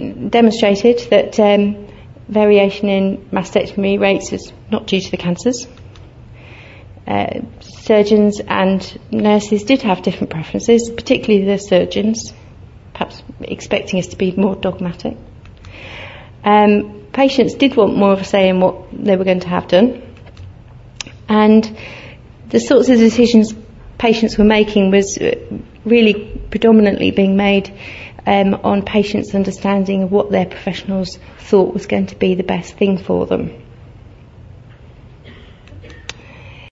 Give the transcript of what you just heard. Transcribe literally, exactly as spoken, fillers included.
demonstrated that um, variation in mastectomy rates is not due to the cancers. Uh, surgeons and nurses did have different preferences, particularly the surgeons, perhaps expecting us to be more dogmatic. Um, patients did want more of a say in what they were going to have done, and the sorts of decisions patients were making was really predominantly being made um, on patients' understanding of what their professionals thought was going to be the best thing for them.